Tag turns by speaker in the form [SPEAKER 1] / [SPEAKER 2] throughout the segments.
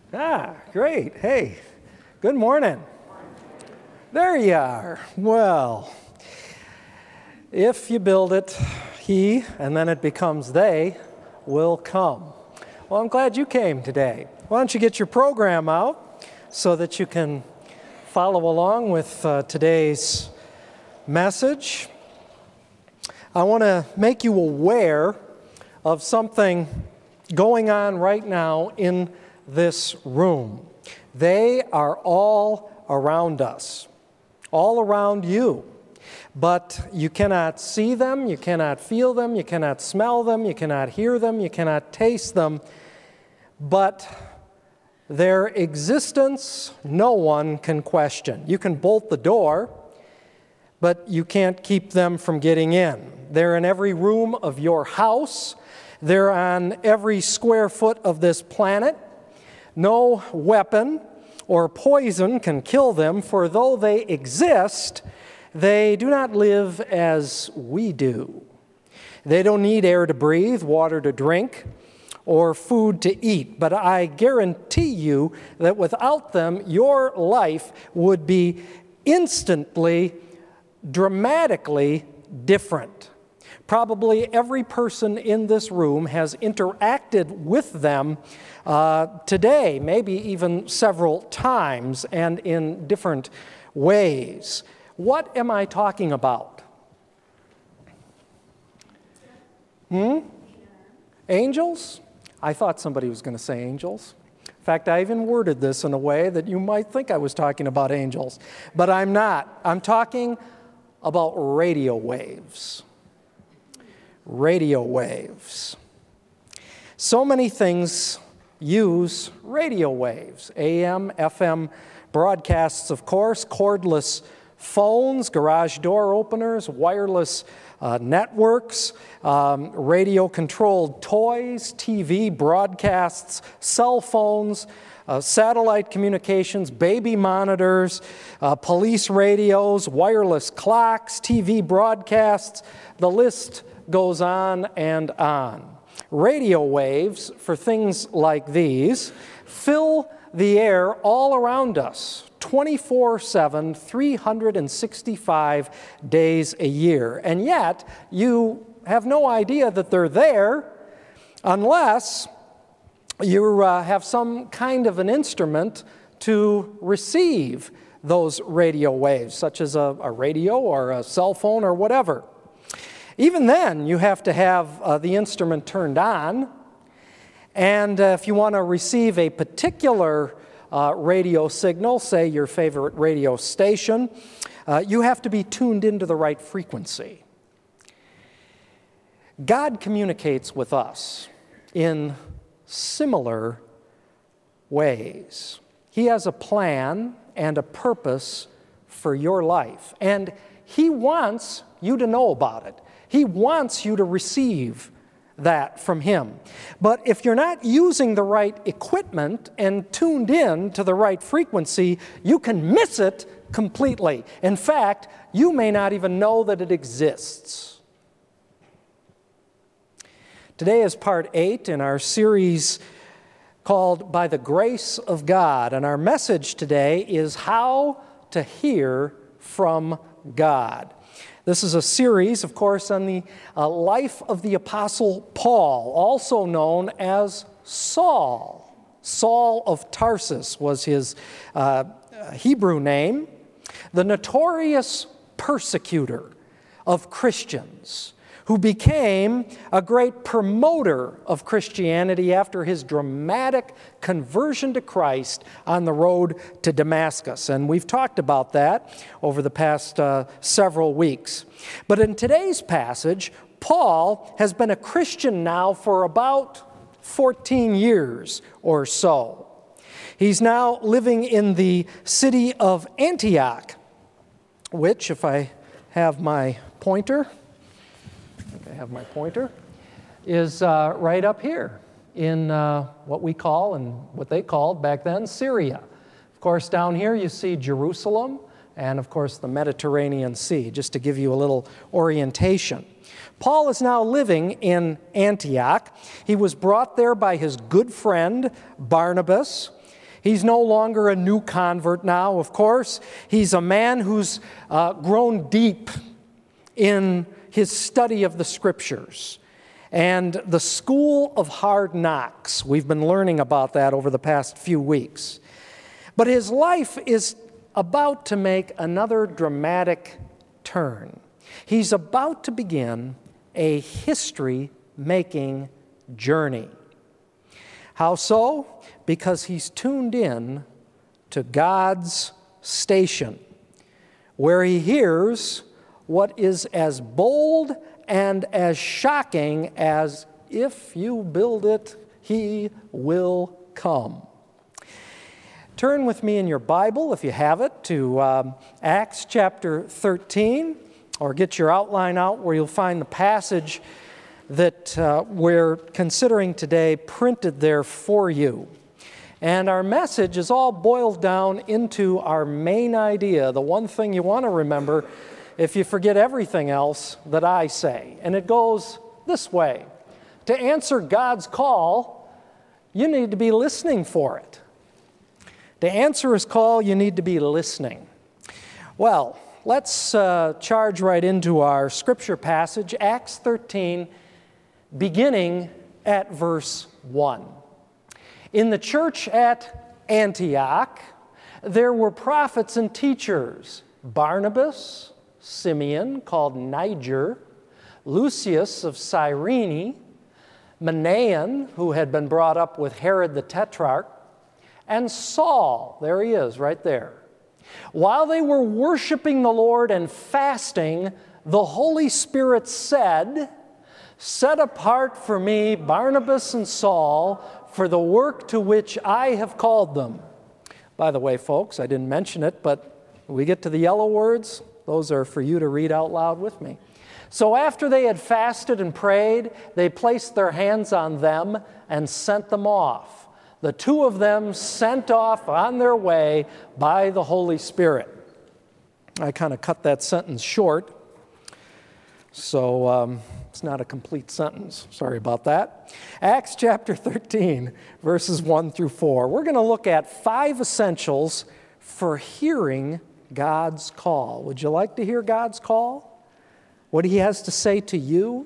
[SPEAKER 1] Great. Hey, good morning. There you are. Well, if you build it, he, and then it becomes they, will come. Well, I'm glad you came today. Why don't you get your program out so that you can follow along with today's message. I want to make you aware of something going on right now in this room. They are all around us, all around you. But you cannot see them, you cannot feel them, you cannot smell them, you cannot hear them, you cannot taste them. But their existence, no one can question. You can bolt the door, but you can't keep them from getting in. They're in every room of your house. They're on every square foot of this planet. No weapon or poison can kill them, for though they exist, they do not live as we do. They don't need air to breathe, water to drink, or food to eat. But I guarantee you that without them, your life would be instantly, dramatically different. Probably every person in this room has interacted with them today, maybe even several times and in different ways. What am I talking about? Angels? I thought somebody was going to say angels. In fact, I even worded this in a way that you might think I was talking about angels, but I'm not. I'm talking about radio waves. Radio waves. So many things use radio waves. AM, FM broadcasts, of course, cordless phones, garage door openers, wireless networks, radio-controlled toys, TV broadcasts, cell phones, satellite communications, baby monitors, police radios, wireless clocks, TV broadcasts. The list goes on and on. Radio waves, for things like these, fill the air all around us, 24/7, 365 days a year. And yet, you have no idea that they're there unless you have some kind of an instrument to receive those radio waves, such as a radio or a cell phone or whatever. Even then, you have to have the instrument turned on, and if you want to receive a particular radio signal, say your favorite radio station, you have to be tuned into the right frequency. God communicates with us in similar ways. He has a plan and a purpose for your life, and He wants you to know about it. He wants you to receive that from Him. But if you're not using the right equipment and tuned in to the right frequency, you can miss it completely. In fact, you may not even know that it exists. Today is part 8 in our series called By the Grace of God, and our message today is How to Hear from God. This is a series, of course, on the life of the Apostle Paul, also known as Saul. Saul of Tarsus was his Hebrew name, the notorious persecutor of Christians, who became a great promoter of Christianity after his dramatic conversion to Christ on the road to Damascus. And we've talked about that over the past several weeks. But in today's passage, Paul has been a Christian now for about 14 years or so. He's now living in the city of Antioch, which, if I have my pointer, is right up here in what we call and what they called back then Syria. Of course, down here you see Jerusalem and, of course, the Mediterranean Sea, just to give you a little orientation. Paul is now living in Antioch. He was brought there by his good friend Barnabas. He's no longer a new convert now, of course. He's a man who's grown deep in his study of the Scriptures. And the school of hard knocks, we've been learning about that over the past few weeks. But his life is about to make another dramatic turn. He's about to begin a history-making journey. How so? Because he's tuned in to God's station, where he hears what is as bold and as shocking as, if you build it, he will come. Turn with me in your Bible, if you have it, to Acts chapter 13, or get your outline out where you'll find the passage that we're considering today printed there for you. And our message is all boiled down into our main idea, the one thing you want to remember if you forget everything else that I say. And it goes this way. To answer God's call, you need to be listening for it. To answer his call, you need to be listening. Well, let's charge right into our scripture passage, Acts 13, beginning at verse 1. In the church at Antioch, there were prophets and teachers, Barnabas, Simeon, called Niger, Lucius of Cyrene, Manaen, who had been brought up with Herod the Tetrarch, and Saul, there he is, right there. While they were worshiping the Lord and fasting, the Holy Spirit said, "Set apart for me Barnabas and Saul for the work to which I have called them." By the way, folks, I didn't mention it, but when we get to the yellow words, those are for you to read out loud with me. So after they had fasted and prayed, they placed their hands on them and sent them off. The two of them sent off on their way by the Holy Spirit. I kind of cut that sentence short, so it's not a complete sentence. Sorry about that. Acts chapter 13, verses 1 through 4. We're going to look at 5 essentials for hearing God's call. Would you like to hear God's call? What he has to say to you?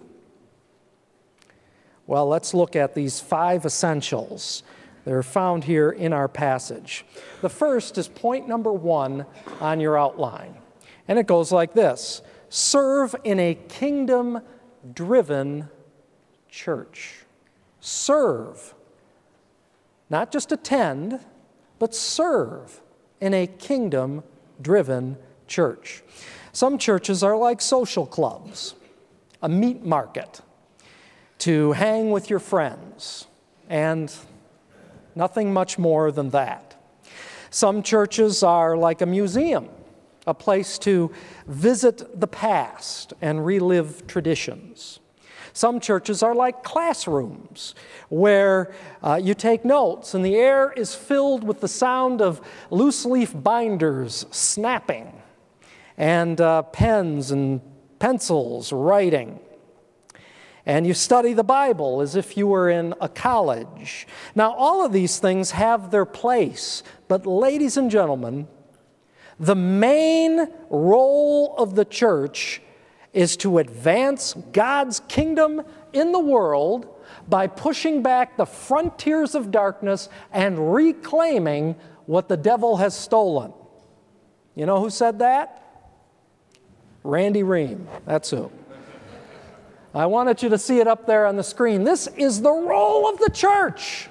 [SPEAKER 1] Well, let's look at these 5 essentials. They're found here in our passage. The first is point number 1 on your outline. And it goes like this: serve in a kingdom-driven church. Serve. Not just attend, but serve in a kingdom-driven church. Some churches are like social clubs, a meat market to hang with your friends, and nothing much more than that. Some churches are like a museum, a place to visit the past and relive traditions. Some churches are like classrooms where you take notes and the air is filled with the sound of loose leaf binders snapping and pens and pencils writing. And you study the Bible as if you were in a college. Now, all of these things have their place, but ladies and gentlemen, the main role of the church is to advance God's kingdom in the world by pushing back the frontiers of darkness and reclaiming what the devil has stolen. You know who said that? Randy Ream. That's who. I wanted you to see it up there on the screen. This is the role of the church,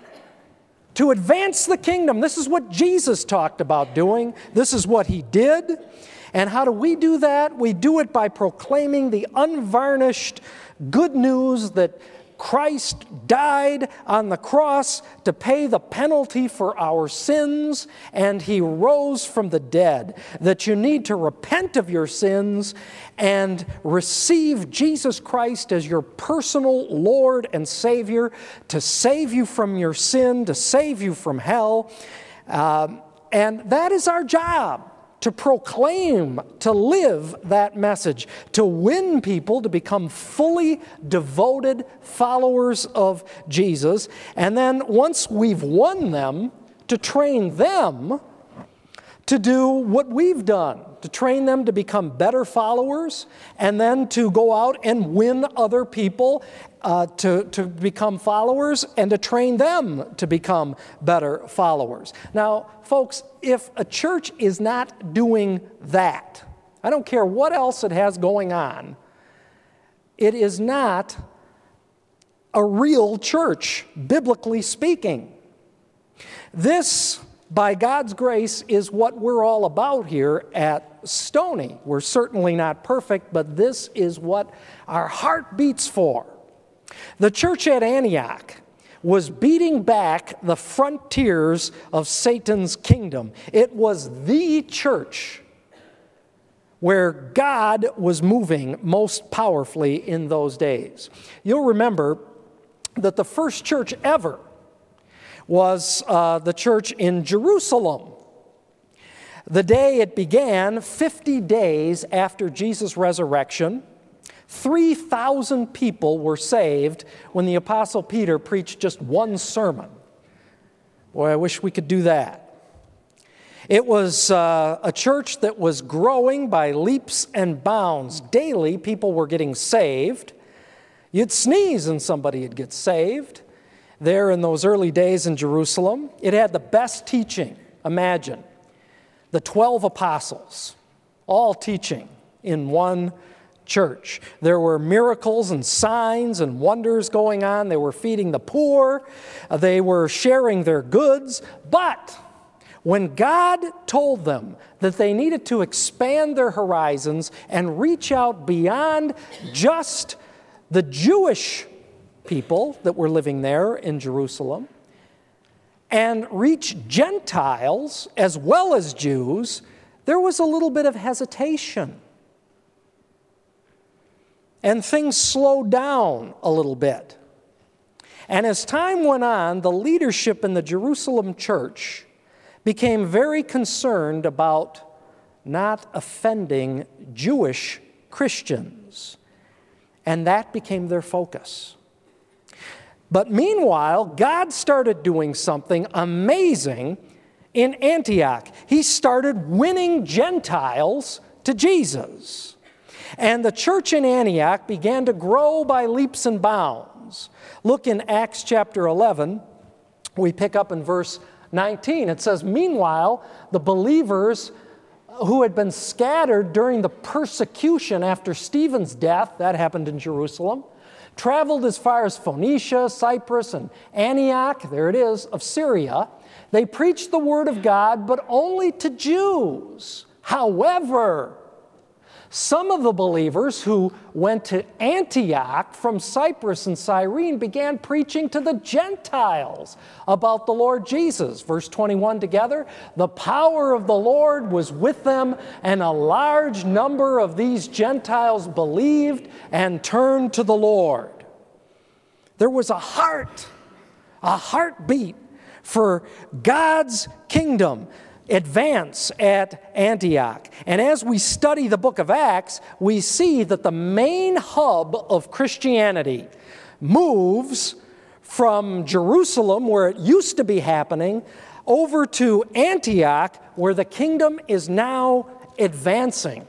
[SPEAKER 1] to advance the kingdom. This is what Jesus talked about doing. This is what he did. And how do we do that? We do it by proclaiming the unvarnished good news that Christ died on the cross to pay the penalty for our sins, and he rose from the dead. That you need to repent of your sins and receive Jesus Christ as your personal Lord and Savior to save you from your sin, to save you from hell. And that is our job, to proclaim, to live that message, to win people to become fully devoted followers of Jesus. And then once we've won them, to train them to do what we've done, to train them to become better followers, and then to go out and win other people to become followers, and to train them to become better followers. Now, folks, if a church is not doing that, I don't care what else it has going on, it is not a real church, biblically speaking. This, by God's grace, is what we're all about here at Stony. We're certainly not perfect, but this is what our heart beats for. The church at Antioch was beating back the frontiers of Satan's kingdom. It was the church where God was moving most powerfully in those days. You'll remember that the first church ever was the church in Jerusalem. The day it began, 50 days after Jesus' resurrection, 3,000 people were saved when the Apostle Peter preached just one sermon. Boy, I wish we could do that. It was a church that was growing by leaps and bounds. Daily, people were getting saved. You'd sneeze and somebody would get saved there in those early days in Jerusalem. It had the best teaching. Imagine, the 12 apostles, all teaching in one church. There were miracles and signs and wonders going on. They were feeding the poor. They were sharing their goods. But when God told them that they needed to expand their horizons and reach out beyond just the Jewish people that were living there in Jerusalem and reach Gentiles as well as Jews, there was a little bit of hesitation. And things slowed down a little bit. And as time went on, the leadership in the Jerusalem church became very concerned about not offending Jewish Christians. And that became their focus. But meanwhile, God started doing something amazing in Antioch. He started winning Gentiles to Jesus. And the church in Antioch began to grow by leaps and bounds. Look in Acts chapter 11. We pick up in verse 19. It says, "Meanwhile, the believers who had been scattered during the persecution after Stephen's death," that happened in Jerusalem, "traveled as far as Phoenicia, Cyprus, and Antioch," there it is, "of Syria. They preached the word of God, but only to Jews. However, some of the believers who went to Antioch from Cyprus and Cyrene began preaching to the Gentiles about the Lord Jesus." Verse 21 together, "The power of the Lord was with them, and a large number of these Gentiles believed and turned to the Lord." There was a heartbeat for God's kingdom advance at Antioch. And as we study the book of Acts, we see that the main hub of Christianity moves from Jerusalem, where it used to be happening, over to Antioch, where the kingdom is now advancing.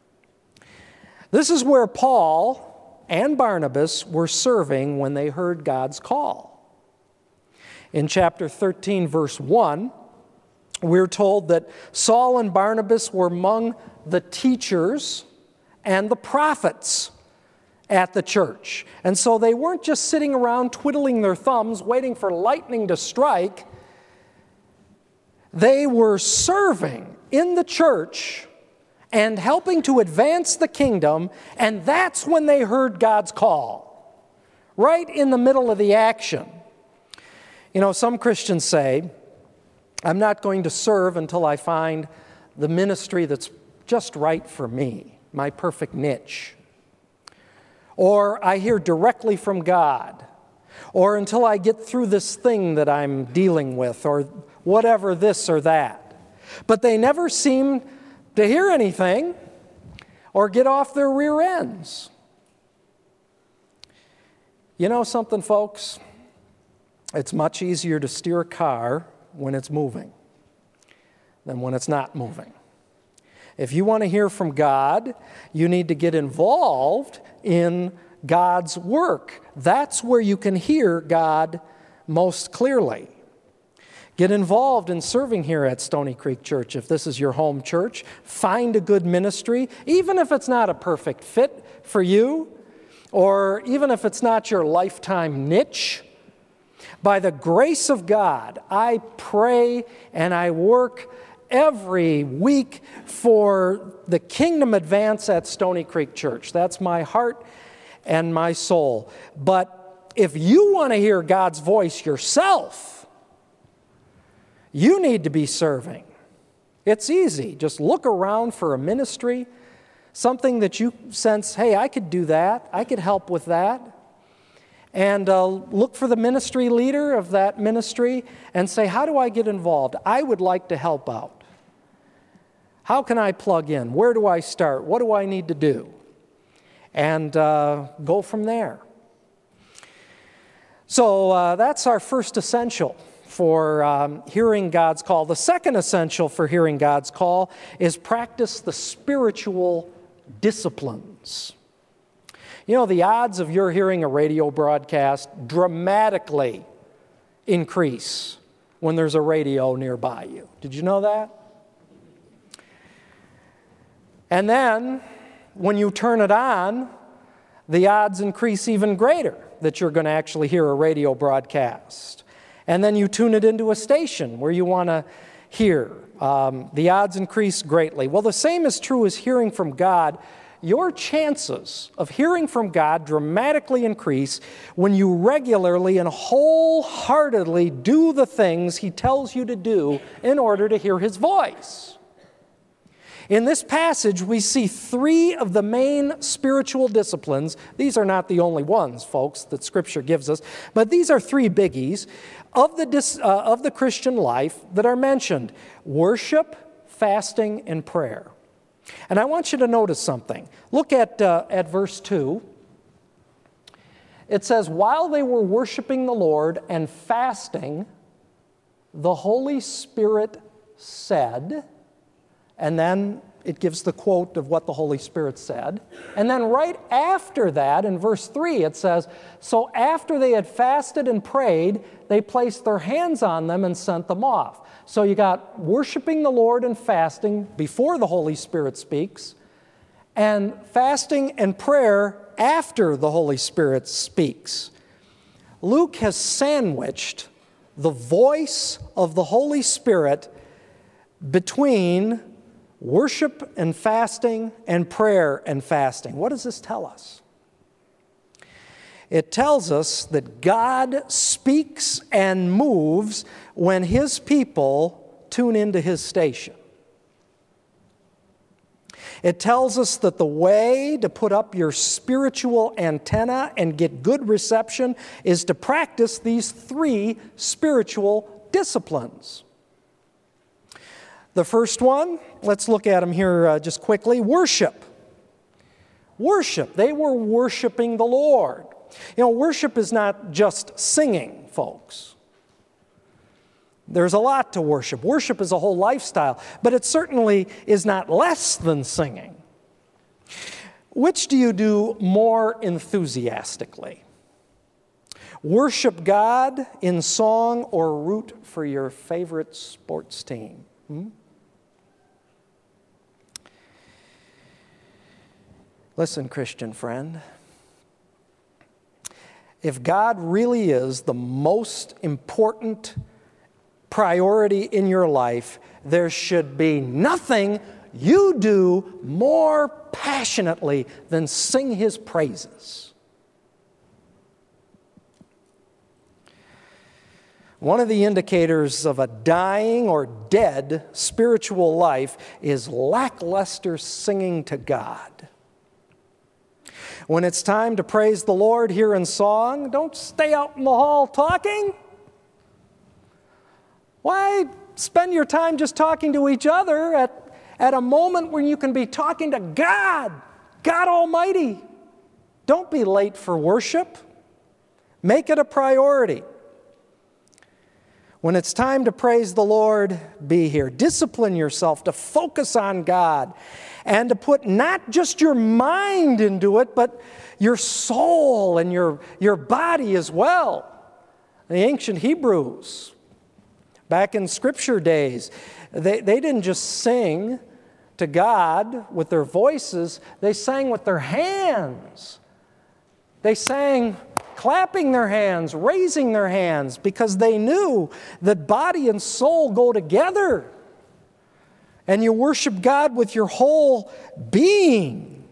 [SPEAKER 1] This is where Paul and Barnabas were serving when they heard God's call. In chapter 13, verse 1, we're told that Saul and Barnabas were among the teachers and the prophets at the church. And so they weren't just sitting around twiddling their thumbs, waiting for lightning to strike. They were serving in the church and helping to advance the kingdom, and that's when they heard God's call, right in the middle of the action. You know, some Christians say, "I'm not going to serve until I find the ministry that's just right for me, my perfect niche." Or, "I hear directly from God." Or, "until I get through this thing that I'm dealing with," or whatever this or that. But they never seem to hear anything or get off their rear ends. You know something, folks? It's much easier to steer a car when it's moving than when it's not moving. If you want to hear from God, you need to get involved in God's work. That's where you can hear God most clearly. Get involved in serving here at Stony Creek Church. If this is your home church, find a good ministry, even if it's not a perfect fit for you, or even if it's not your lifetime niche. By the grace of God, I pray and I work every week for the kingdom advance at Stony Creek Church. That's my heart and my soul. But if you want to hear God's voice yourself, you need to be serving. It's easy. Just look around for a ministry, something that you sense, hey, I could do that. I could help with that. And look for the ministry leader of that ministry and say, how do I get involved? I would like to help out. How can I plug in? Where do I start? What do I need to do? And go from there. So that's our first essential for hearing God's call. The second essential for hearing God's call is practice the spiritual disciplines. You know, the odds of your hearing a radio broadcast dramatically increase when there's a radio nearby you. Did you know that? And then, when you turn it on, the odds increase even greater that you're going to actually hear a radio broadcast. And then you tune it into a station where you want to hear. The odds increase greatly. Well, the same is true as hearing from God. Your chances of hearing from God dramatically increase when you regularly and wholeheartedly do the things He tells you to do in order to hear His voice. In this passage, we see three of the main spiritual disciplines. These are not the only ones, folks, that Scripture gives us, but these are three biggies of the Christian life that are mentioned: worship, fasting, and prayer. And I want you to notice something. Look at verse 2. It says, while they were worshiping the Lord and fasting, the Holy Spirit said, and then it gives the quote of what the Holy Spirit said. And then right after that, in verse 3, it says, so after they had fasted and prayed, they placed their hands on them and sent them off. So you got worshiping the Lord and fasting before the Holy Spirit speaks, and fasting and prayer after the Holy Spirit speaks. Luke has sandwiched the voice of the Holy Spirit between worship and fasting and prayer and fasting. What does this tell us? It tells us that God speaks and moves when His people tune into His station. It tells us that the way to put up your spiritual antenna and get good reception is to practice these three spiritual disciplines. The first one, let's look at them here just quickly. Worship. Worship. They were worshiping the Lord. You know, worship is not just singing, folks. There's a lot to worship. Worship is a whole lifestyle, but it certainly is not less than singing. Which do you do more enthusiastically? Worship God in song or root for your favorite sports team? Listen, Christian friend, if God really is the most important priority in your life, there should be nothing you do more passionately than sing His praises. One of the indicators of a dying or dead spiritual life is lackluster singing to God. When it's time to praise the Lord here in song, don't stay out in the hall talking. Why spend your time just talking to each other at a moment when you can be talking to God, God Almighty? Don't be late for worship. Make it a priority. When it's time to praise the Lord, be here. Discipline yourself to focus on God and to put not just your mind into it, but your soul and your body as well. The ancient Hebrews, back in Scripture days, they didn't just sing to God with their voices, they sang with their hands. They sang clapping their hands, raising their hands, because they knew that body and soul go together. And you worship God with your whole being.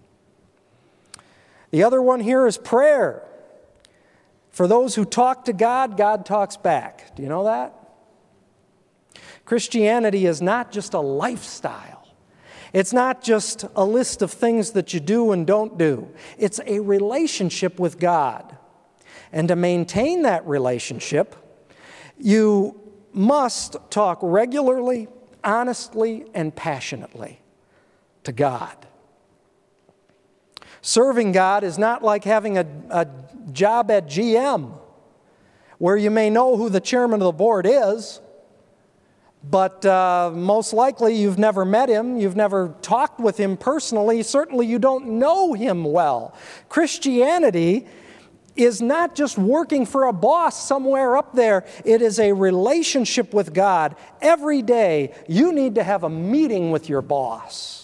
[SPEAKER 1] The other one here is prayer. For those who talk to God, God talks back. Do you know that? Christianity is not just a lifestyle. It's not just a list of things that you do and don't do. It's a relationship with God. And to maintain that relationship, you must talk regularly, honestly, and passionately to God. Serving God is not like having a job at GM, where you may know who the chairman of the board is, but most likely you've never met him, you've never talked with him personally, certainly you don't know him well. Christianity is not just working for a boss somewhere up there. It is a relationship with God. Every day you need to have a meeting with your boss,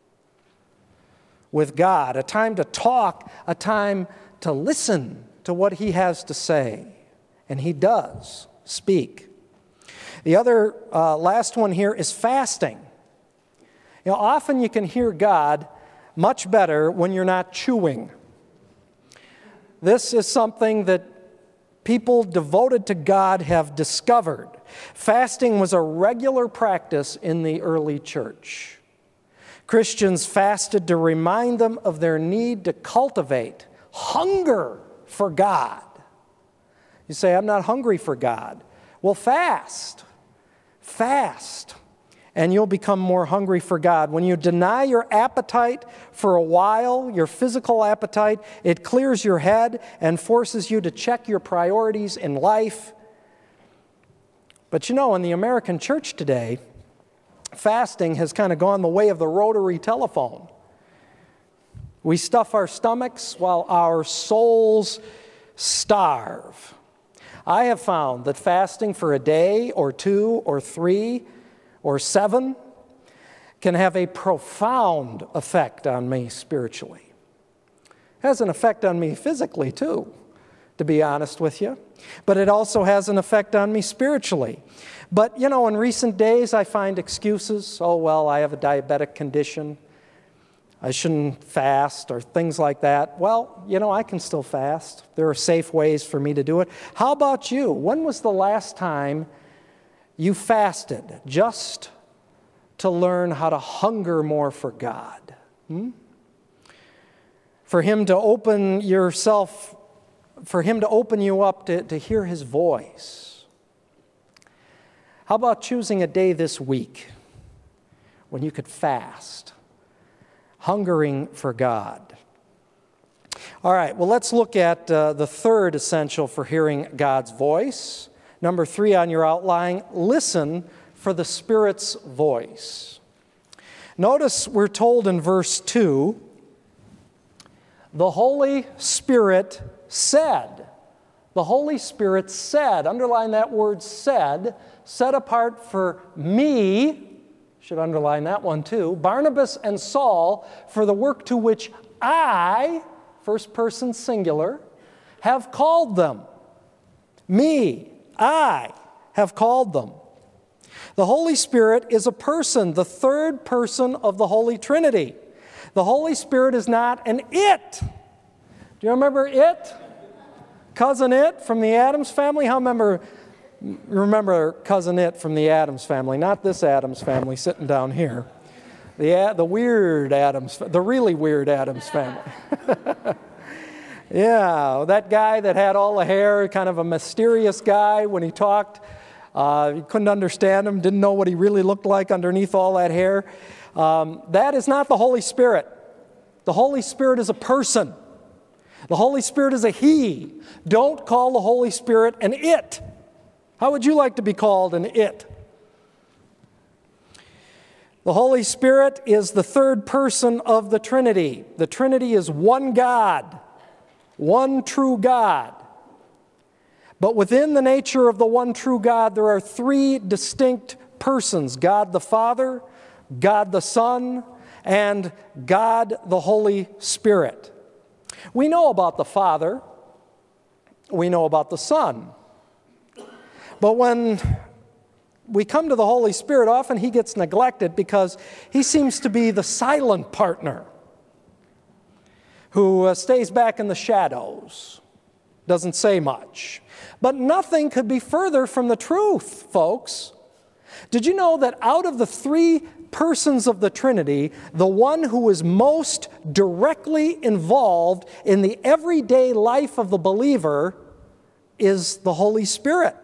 [SPEAKER 1] with God, a time to talk, a time to listen to what He has to say. And He does speak. The other last one here is fasting. You know, often you can hear God much better when you're not chewing. This is something that people devoted to God have discovered. Fasting was a regular practice in the early church. Christians fasted to remind them of their need to cultivate hunger for God. You say, I'm not hungry for God. Well, fast. Fast. And you'll become more hungry for God. When you deny your appetite for a while, your physical appetite, it clears your head and forces you to check your priorities in life. But you know, in the American church today, fasting has kind of gone the way of the rotary telephone. We stuff our stomachs while our souls starve. I have found that fasting for a day or 2 or 3 or 7 can have a profound effect on me spiritually. It has an effect on me physically too, to be honest with you. But it also has an effect on me spiritually. But, you know, in recent days I find excuses. Oh, well, I have a diabetic condition. I shouldn't fast or things like that. Well, you know, I can still fast. There are safe ways for me to do it. How about you? When was the last time you fasted just to learn how to hunger more for God? For Him to open yourself, for Him to open you up to hear His voice. How about choosing a day this week when you could fast, hungering for God? All right, well, let's look at the third essential for hearing God's voice. Number 3 on your outline, listen for the Spirit's voice. Notice we're told in verse 2, the Holy Spirit said. The Holy Spirit said, underline that word said, set apart for me, should underline that one too, Barnabas and Saul, for the work to which I, first person singular, have called them. Me. I have called them. The Holy Spirit is a person, the third person of the Holy Trinity. The Holy Spirit is not an it. Do you remember it? Cousin It from the Addams Family? How remember Cousin It from the Addams Family? Not this Addams Family sitting down here. The weird Addams, the really weird Addams Family. Yeah, that guy that had all the hair, kind of a mysterious guy when he talked. You couldn't understand him, didn't know what he really looked like underneath all that hair. That is not the Holy Spirit. The Holy Spirit is a person. The Holy Spirit is a He. Don't call the Holy Spirit an it. How would you like to be called an it? The Holy Spirit is the third person of the Trinity. The Trinity is one God, one true God. But within the nature of the one true God, there are three distinct persons: God the Father, God the Son, and God the Holy Spirit. We know about the Father. We know about the Son. But when we come to the Holy Spirit, often he gets neglected because he seems to be the silent partner who stays back in the shadows, doesn't say much. But nothing could be further from the truth, folks. Did you know that out of the three persons of the Trinity, the one who is most directly involved in the everyday life of the believer is the Holy Spirit?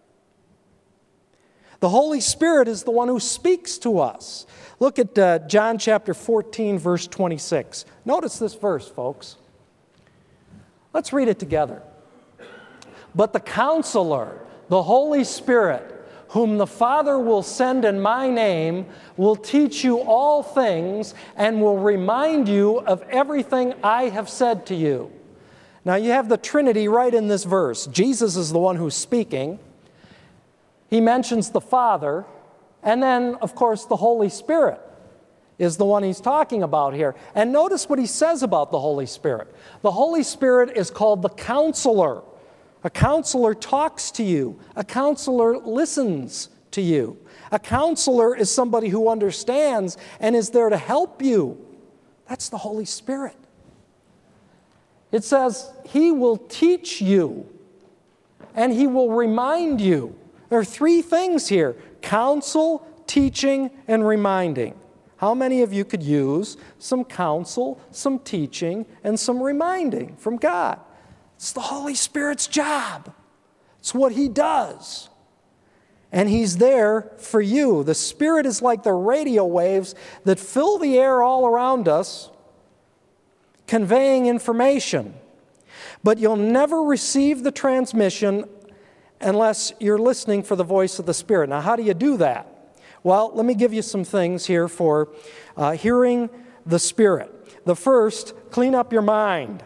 [SPEAKER 1] The Holy Spirit is the one who speaks to us. Look at John chapter 14, verse 26. Notice this verse, folks. Let's read it together. But the Counselor, the Holy Spirit, whom the Father will send in my name, will teach you all things and will remind you of everything I have said to you. Now you have the Trinity right in this verse. Jesus is the one who's speaking. He mentions the Father, and then, of course, the Holy Spirit is the one he's talking about here. And notice what he says about the Holy Spirit. The Holy Spirit is called the Counselor. A counselor talks to you. A counselor listens to you. A counselor is somebody who understands and is there to help you. That's the Holy Spirit. It says he will teach you and he will remind you. There are three things here: counsel, teaching, and reminding. How many of you could use some counsel, some teaching, and some reminding from God? It's the Holy Spirit's job. It's what he does. And he's there for you. The Spirit is like the radio waves that fill the air all around us, conveying information. But you'll never receive the transmission unless you're listening for the voice of the Spirit. Now, how do you do that? Well, let me give you some things here for hearing the Spirit. The first, clean up your mind.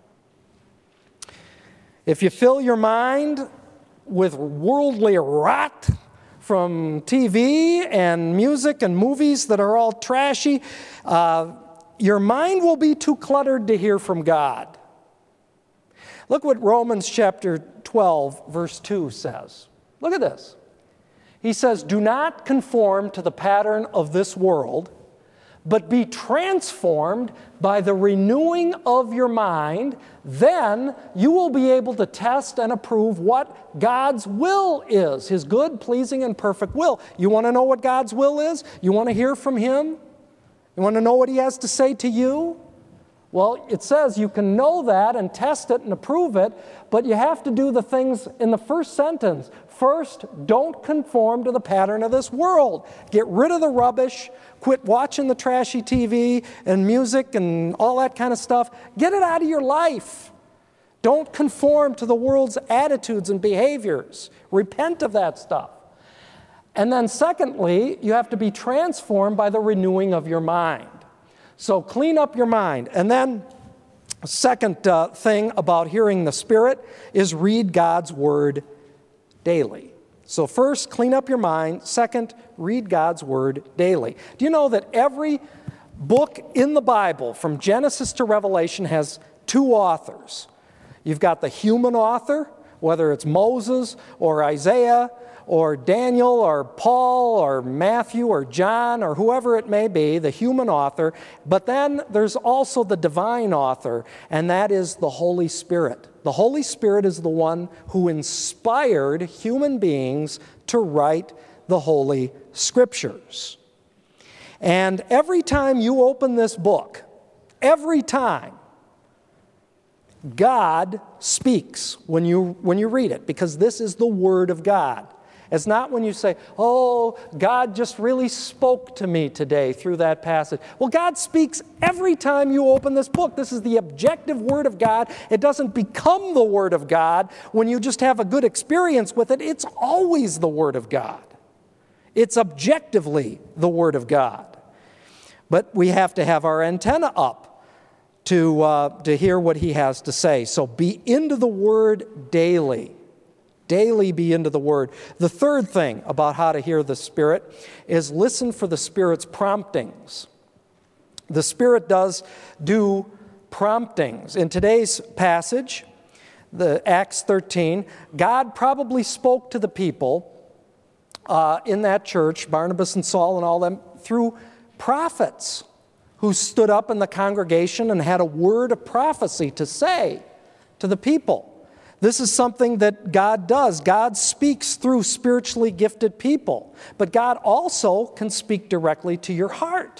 [SPEAKER 1] If you fill your mind with worldly rot from TV and music and movies that are all trashy, your mind will be too cluttered to hear from God. Look what Romans chapter 12, verse 2 says. Look at this. He says, "Do not conform to the pattern of this world, but be transformed by the renewing of your mind. Then you will be able to test and approve what God's will is, his good, pleasing, and perfect will." You want to know what God's will is? You want to hear from him? You want to know what he has to say to you? Well, it says you can know that and test it and approve it, but you have to do the things in the first sentence. First, don't conform to the pattern of this world. Get rid of the rubbish. Quit watching the trashy TV and music and all that kind of stuff. Get it out of your life. Don't conform to the world's attitudes and behaviors. Repent of that stuff. And then secondly, you have to be transformed by the renewing of your mind. So clean up your mind. And then second thing about hearing the Spirit is read God's Word daily. So first, clean up your mind. Second, read God's Word daily. Do you know that every book in the Bible, from Genesis to Revelation, has two authors? You've got the human author, whether it's Moses or Isaiah or Daniel or Paul or Matthew or John or whoever it may be, the human author. But then there's also the divine author, and that is the Holy Spirit. The Holy Spirit is the one who inspired human beings to write the Holy Scriptures. And every time you open this book, every time, God speaks when you read it, because this is the Word of God. It's not when you say, oh, God just really spoke to me today through that passage. Well, God speaks every time you open this book. This is the objective Word of God. It doesn't become the Word of God when you just have a good experience with it. It's always the Word of God. It's objectively the Word of God. But we have to have our antenna up to hear what He has to say. So be into the Word daily. Daily be into the Word. The third thing about how to hear the Spirit is listen for the Spirit's promptings. The Spirit does do promptings. In today's passage, the Acts 13, God probably spoke to the people in that church, Barnabas and Saul and all them, through prophets who stood up in the congregation and had a word of prophecy to say to the people. This is something that God does. God speaks through spiritually gifted people, but God also can speak directly to your heart.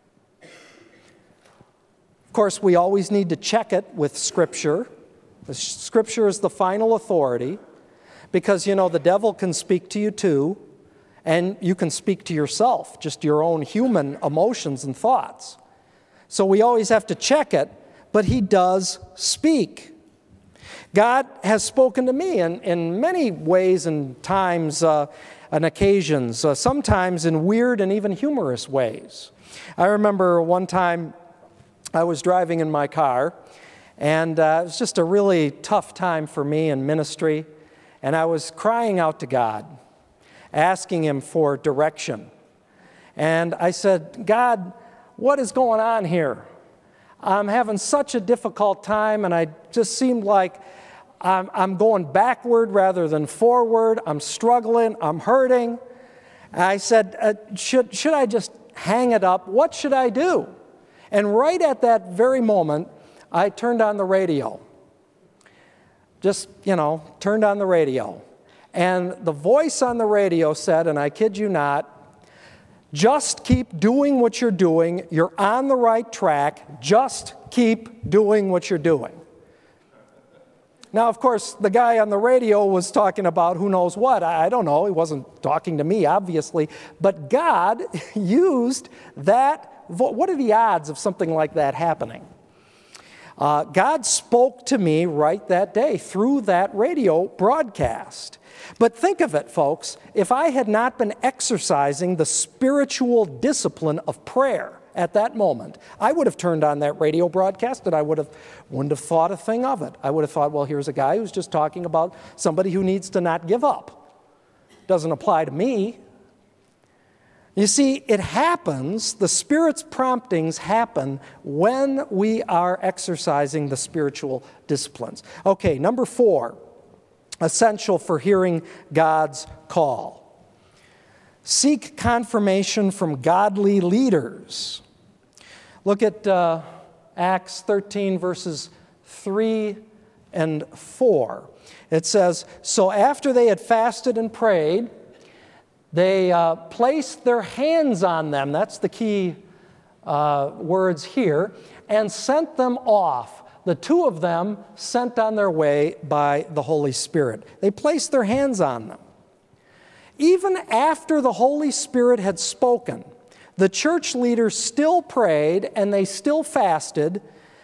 [SPEAKER 1] Of course, we always need to check it with Scripture. The Scripture is the final authority because, the devil can speak to you too, and you can speak to yourself, just your own human emotions and thoughts. So we always have to check it, but He does speak. God has spoken to me in many ways and times and occasions, sometimes in weird and even humorous ways. I remember one time I was driving in my car, and it was just a really tough time for me in ministry, and I was crying out to God, asking Him for direction. And I said, God, what is going on here? I'm having such a difficult time, and I just seemed like I'm going backward rather than forward. I'm struggling. I'm hurting. And I said, should I just hang it up? What should I do? And right at that very moment, I turned on the radio. Just, turned on the radio. And the voice on the radio said, and I kid you not, just keep doing what you're doing. You're on the right track. Just keep doing what you're doing. Now, of course, the guy on the radio was talking about who knows what. I don't know. He wasn't talking to me, obviously. But God used that. What are the odds of something like that happening? God spoke to me right that day through that radio broadcast. But think of it, folks. If I had not been exercising the spiritual discipline of prayer at that moment, I would have turned on that radio broadcast and I wouldn't have thought a thing of it. I would have thought, well, here's a guy who's just talking about somebody who needs to not give up. Doesn't apply to me. You see, it happens, the Spirit's promptings happen when we are exercising the spiritual disciplines. Okay, number 4, essential for hearing God's call. Seek confirmation from godly leaders. Look at Acts 13, verses 3 and 4. It says, so after they had fasted and prayed, they placed their hands on them, that's the key words here, and sent them off. The two of them sent on their way by the Holy Spirit. They placed their hands on them. Even after the Holy Spirit had spoken, the church leaders still prayed and they still fasted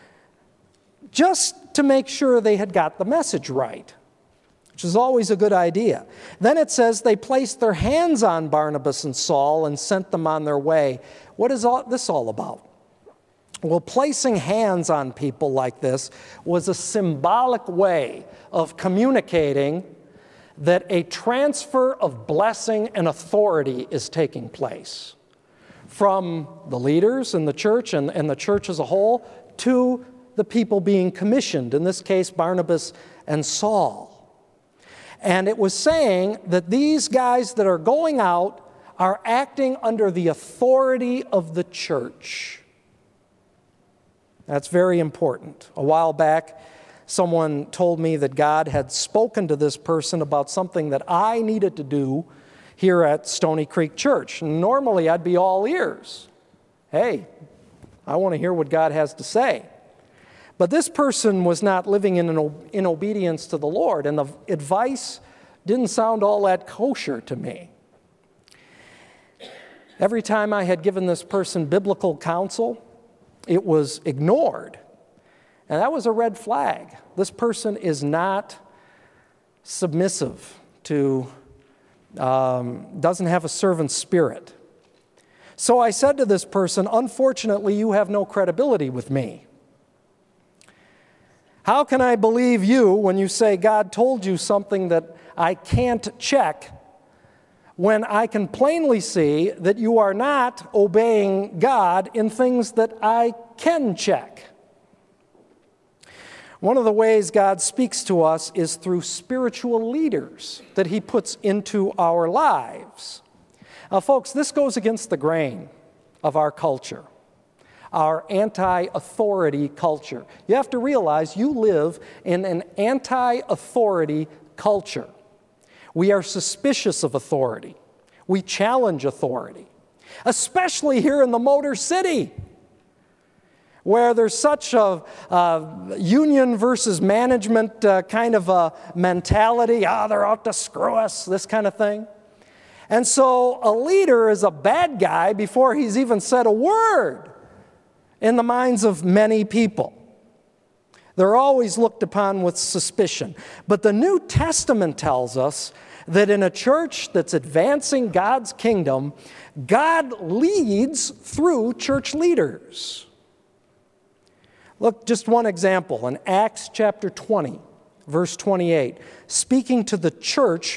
[SPEAKER 1] just to make sure they had got the message right, which is always a good idea. Then it says they placed their hands on Barnabas and Saul and sent them on their way. What is this all about? Well, placing hands on people like this was a symbolic way of communicating that a transfer of blessing and authority is taking place from the leaders in the church and the church as a whole to the people being commissioned, in this case, Barnabas and Saul. And it was saying that these guys that are going out are acting under the authority of the church. That's very important. A while back, someone told me that God had spoken to this person about something that I needed to do here at Stony Creek Church. Normally, I'd be all ears. Hey, I want to hear what God has to say. But this person was not living in obedience to the Lord, and the advice Didn't sound all that kosher to me. Every time I had given this person biblical counsel, it was ignored. And that was a red flag. This person is not submissive to, doesn't have a servant spirit. So I said to this person, unfortunately, you have no credibility with me. How can I believe you when you say God told you something that I can't check, when I can plainly see that you are not obeying God in things that I can check? One of the ways God speaks to us is through spiritual leaders that He puts into our lives. Now, folks, this goes against the grain of our culture, our anti-authority culture. You have to realize you live in an anti-authority culture. We are suspicious of authority. We challenge authority, especially here in the Motor City, where there's such a union versus management kind of a mentality. They're out to screw us, this kind of thing. And so a leader is a bad guy before he's even said a word in the minds of many people. They're always looked upon with suspicion. But the New Testament tells us that in a church that's advancing God's kingdom, God leads through church leaders. Look, just one example. In Acts chapter 20, verse 28, speaking to the church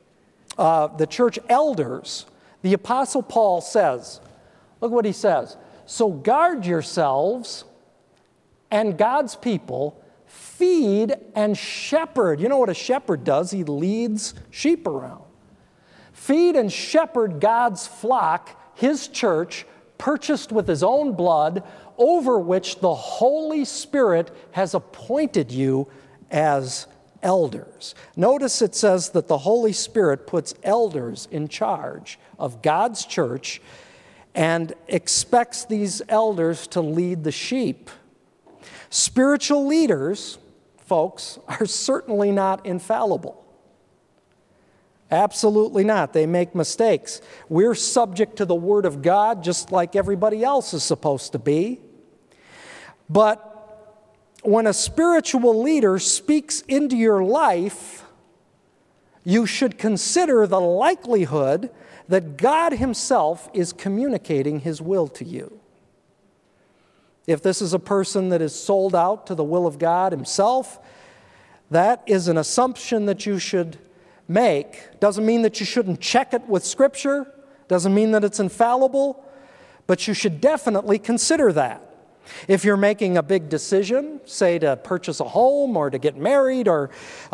[SPEAKER 1] elders, the Apostle Paul says, look what he says, "So guard yourselves and God's people, feed and shepherd." You know what a shepherd does? He leads sheep around. Feed and shepherd God's flock, His church, purchased with His own blood, over which the Holy Spirit has appointed you as elders. Notice it says that the Holy Spirit puts elders in charge of God's church and expects these elders to lead the sheep. Spiritual leaders, folks, are certainly not infallible. Absolutely not. They make mistakes. We're subject to the Word of God just like everybody else is supposed to be. But when a spiritual leader speaks into your life, you should consider the likelihood that God Himself is communicating His will to you. If this is a person that is sold out to the will of God Himself, that is an assumption that you should make. Doesn't mean that you shouldn't check it with Scripture, doesn't mean that it's infallible, but you should definitely consider that. If you're making a big decision, say to purchase a home or to get married or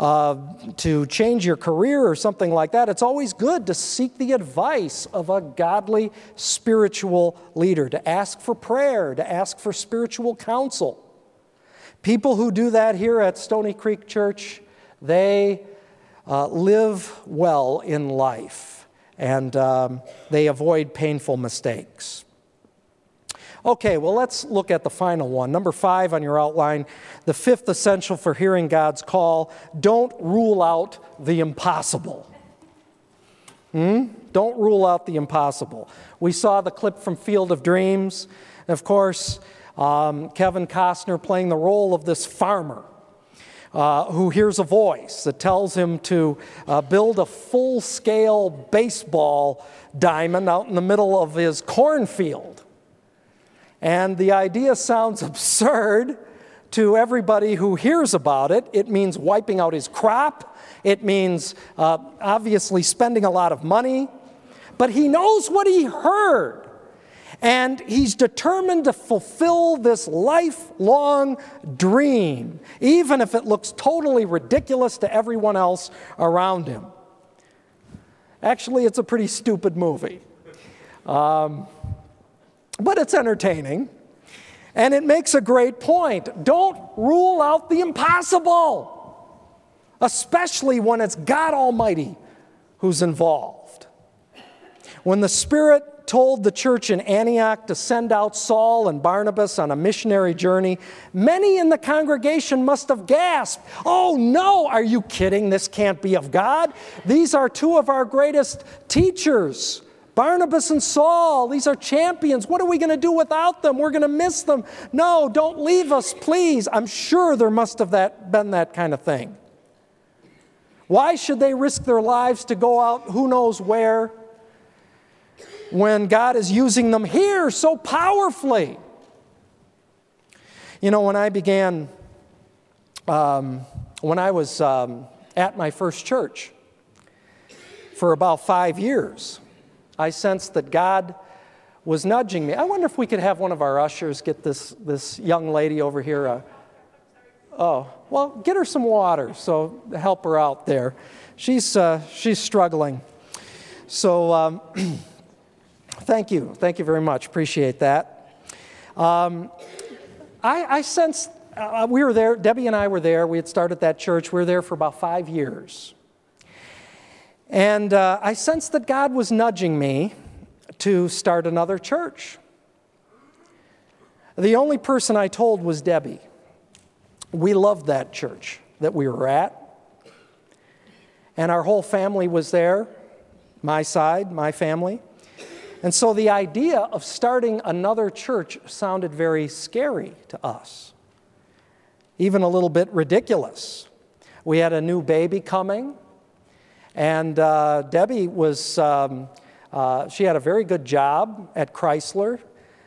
[SPEAKER 1] to change your career or something like that, it's always good to seek the advice of a godly spiritual leader, to ask for prayer, to ask for spiritual counsel. People who do that here at Stony Creek Church, they live well in life and they avoid painful mistakes. Okay, well, let's look at the final one. Number 5 on your outline, the 5th essential for hearing God's call: don't rule out the impossible. Don't rule out the impossible. We saw the clip from Field of Dreams. Of course, Kevin Costner playing the role of this farmer who hears a voice that tells him to build a full-scale baseball diamond out in the middle of his cornfield. And the idea sounds absurd to everybody who hears about it. It means wiping out his crop. It means obviously spending a lot of money. But he knows what he heard. And he's determined to fulfill this lifelong dream, even if it looks totally ridiculous to everyone else around him. Actually, it's a pretty stupid movie. But it's entertaining, and it makes a great point. Don't rule out the impossible, especially when it's God Almighty who's involved. When the Spirit told the church in Antioch to send out Saul and Barnabas on a missionary journey, many in the congregation must have gasped, "Oh no, are you kidding? This can't be of God. These are two of our greatest teachers, Barnabas and Saul. These are champions. What are we going to do without them? We're going to miss them. No, don't leave us, please." I'm sure there must have been that kind of thing. Why should they risk their lives to go out who knows where when God is using them here so powerfully? You know, when I was at my first church for about 5 years, I sensed that God was nudging me. I wonder if we could have one of our ushers get this young lady over here. Well, get her some water, so help her out there. She's struggling. So thank you very much. Appreciate that. I sensed we were there. Debbie and I were there. We had started that church. We were there for about 5 years. And I sensed that God was nudging me to start another church. The only person I told was Debbie. We loved that church that we were at. And our whole family was there, my side, my family. And so the idea of starting another church sounded very scary to us, even a little bit ridiculous. We had a new baby coming. And Debbie she had a very good job at Chrysler.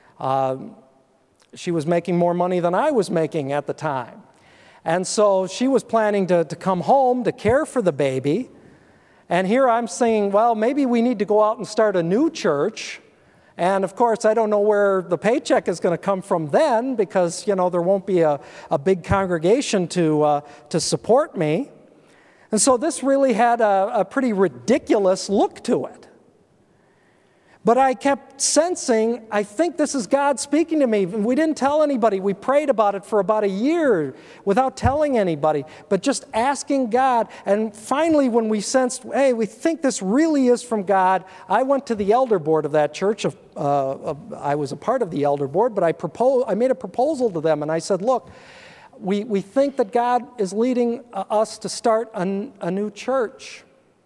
[SPEAKER 1] She was making more money than I was making at the time. And so she was planning to come home to care for the baby. And here I'm saying, well, maybe we need to go out and start a new church. And of course, I don't know where the paycheck is going to come from then, because, you know, there won't be a big congregation to support me. And so this really had a pretty ridiculous look to it. But I kept sensing, I think this is God speaking to me. We didn't tell anybody. We prayed about it for about a year without telling anybody, but just asking God. And finally, when we sensed, hey, we think this really is from God, I went to the elder board of that church. I was a part of the elder board, but I made a proposal to them, and I said, look, we think that God is leading us to start a new church.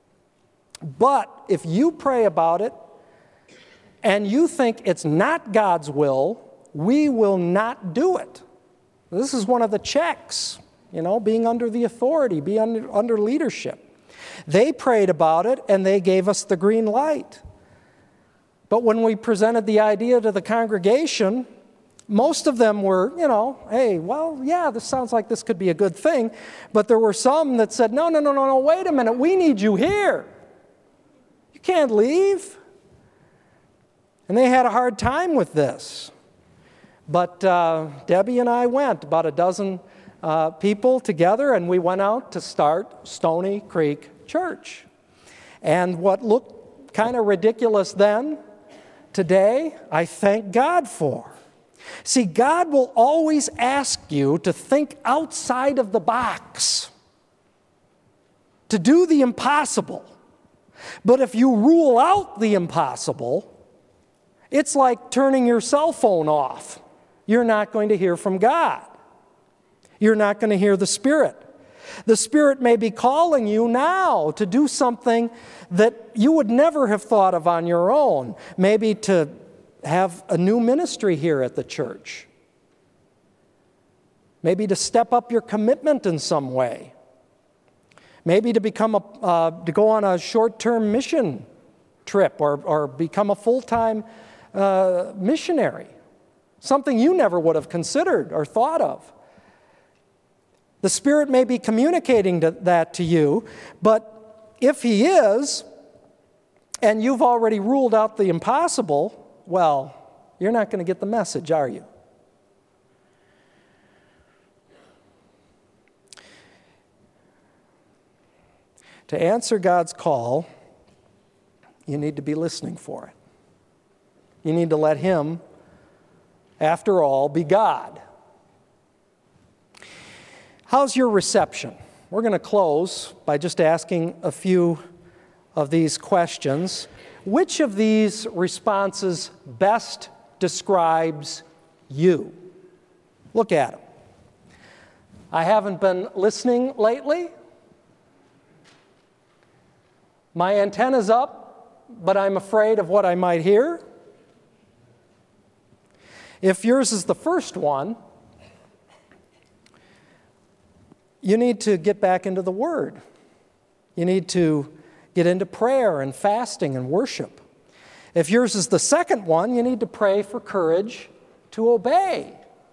[SPEAKER 1] But if you pray about it, and you think it's not God's will, we will not do it. This is one of the checks, you know, being under the authority, being under leadership. They prayed about it, and they gave us the green light. But when we presented the idea to the congregation, most of them were, you know, hey, well, yeah, this sounds like this could be a good thing. But there were some that said, no, wait a minute, we need you here. You can't leave. And they had a hard time with this. But Debbie and I went, about a dozen people together, and we went out to start Stony Creek Church. And what looked kind of ridiculous then, today, I thank God for. See, God will always ask you to think outside of the box, to do the impossible. But if you rule out the impossible, it's like turning your cell phone off. You're not going to hear from God. You're not going to hear the Spirit. The Spirit may be calling you now to do something that you would never have thought of on your own. Maybe to have a new ministry here at the church. Maybe to step up your commitment in some way. Maybe to to go on a short-term mission trip or become a full-time missionary, something you never would have considered or thought of. The Spirit may be communicating that to you, but if He is, and you've already ruled out the impossible, well, you're not going to get the message, are you? To answer God's call, you need to be listening for it. You need to let Him, after all, be God. How's your reception? We're going to close by just asking a few of these questions. Which of these responses best describes you? Look at them. I haven't been listening lately. My antenna's up, but I'm afraid of what I might hear. If yours is the first one, you need to get back into the Word. You need to get into prayer and fasting and worship. If yours is the second one, you need to pray for courage to obey.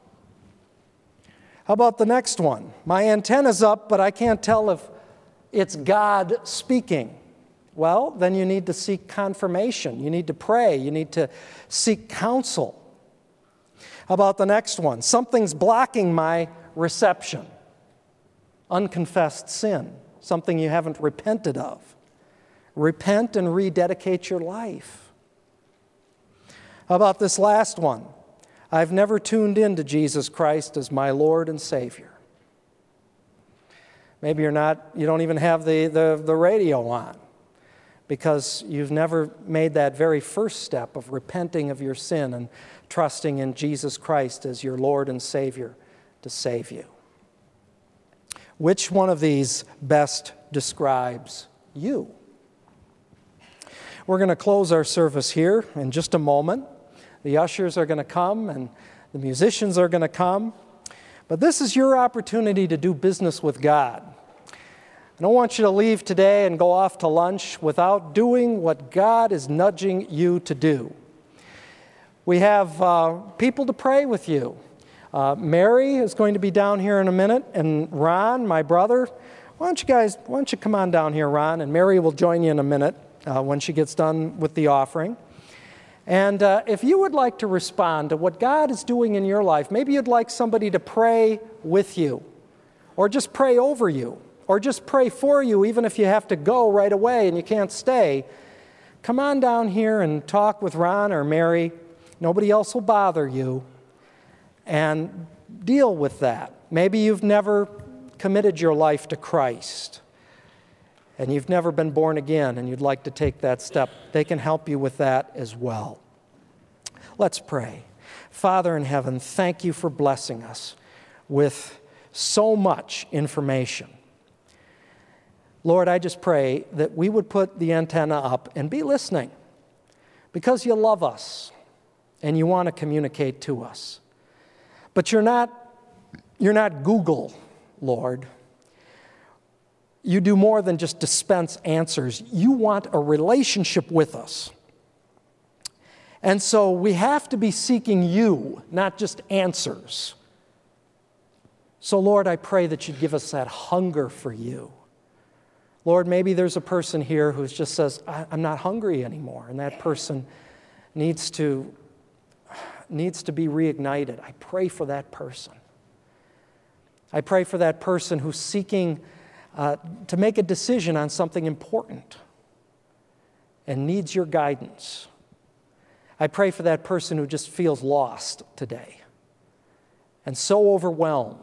[SPEAKER 1] How about the next one? My antenna's up, but I can't tell if it's God speaking. Well, then you need to seek confirmation. You need to pray. You need to seek counsel. How about the next one? Something's blocking my reception. Unconfessed sin, something you haven't repented of. Repent and rededicate your life. How about this last one? I've never tuned into Jesus Christ as my Lord and Savior. Maybe you don't even have the radio on because you've never made that very first step of repenting of your sin and trusting in Jesus Christ as your Lord and Savior to save you. Which one of these best describes you? We're going to close our service here in just a moment. The ushers are going to come and the musicians are going to come. But this is your opportunity to do business with God. I don't want you to leave today and go off to lunch without doing what God is nudging you to do. We have people to pray with you. Mary is going to be down here in a minute, and Ron, my brother, why don't you come on down here, Ron, and Mary will join you in a minute when she gets done with the offering. And if you would like to respond to what God is doing in your life, maybe you'd like somebody to pray with you, or just pray over you, or just pray for you, even if you have to go right away and you can't stay, come on down here and talk with Ron or Mary. Nobody else will bother you. And deal with that. Maybe you've never committed your life to Christ and you've never been born again and you'd like to take that step. They can help you with that as well. Let's pray. Father in heaven, thank you for blessing us with so much information. Lord, I just pray that we would put the antenna up and be listening because you love us and you want to communicate to us. But you're not Google, Lord. You do more than just dispense answers. You want a relationship with us. And so we have to be seeking you, not just answers. So, Lord, I pray that you'd give us that hunger for you. Lord, maybe there's a person here who just says, I'm not hungry anymore, and that person needs to be reignited. I pray for that person. I pray for that person who's seeking to make a decision on something important and needs your guidance. I pray for that person who just feels lost today and so overwhelmed.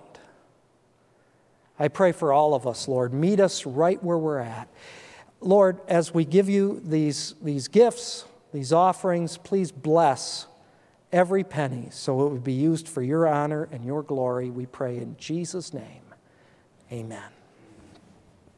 [SPEAKER 1] I pray for all of us, Lord. Meet us right where we're at. Lord, as we give you these gifts, these offerings, please bless every penny so it would be used for your honor and your glory. We pray in Jesus' name. Amen.